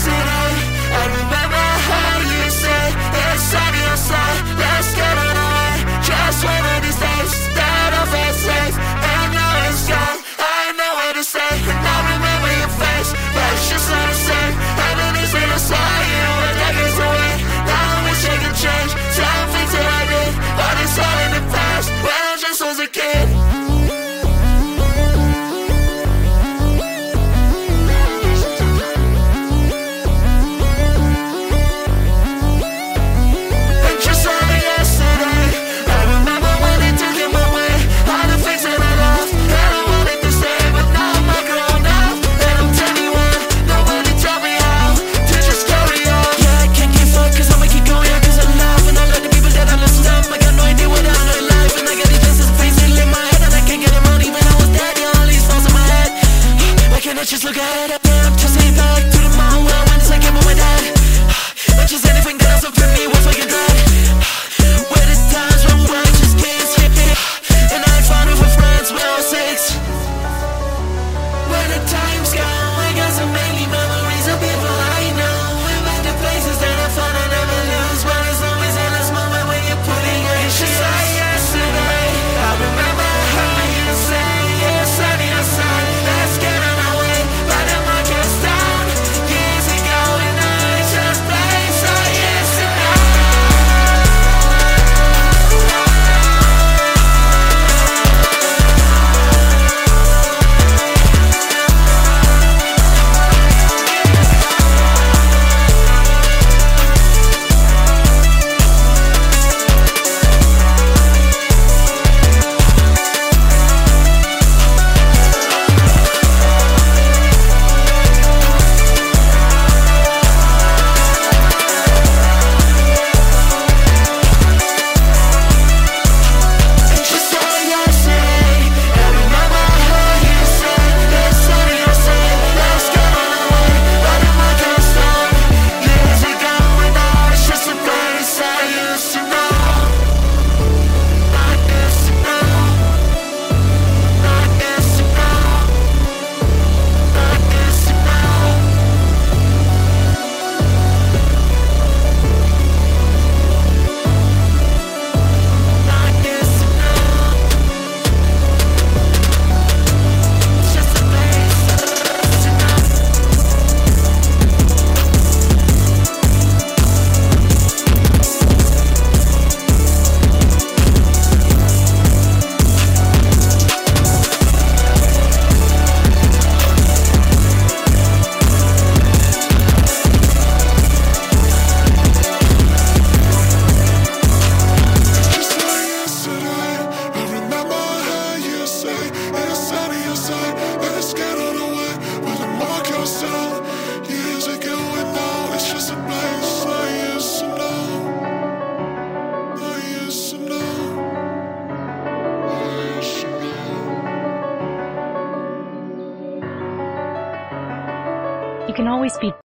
yesterday. I remember how you said it's sunny outside, let's get on our way. Just one of these days that I felt safe, and now it's gone. I know what to say, and I remember your face, but it's just not the same. And the next thing I saw you were decades away. Now I wish I could change some things that I did, but it's all in the past when I just was a kid. Just look ahead at me, I'm just heading back to the mountain where I went as I came home with dad. But just anything that else for me was like a dread. Where the times when we just can't skip it, and I found it with friends when I was 6. When the time's gone, I got so many memories of people I know. We went to places that I found I never lose. But it's always in this moment when you're putting your hands. Just like yesterday, I remember how you say it's sunny outside, let's get on our way. But the market's down years ago, and I just place I used to know. You can always be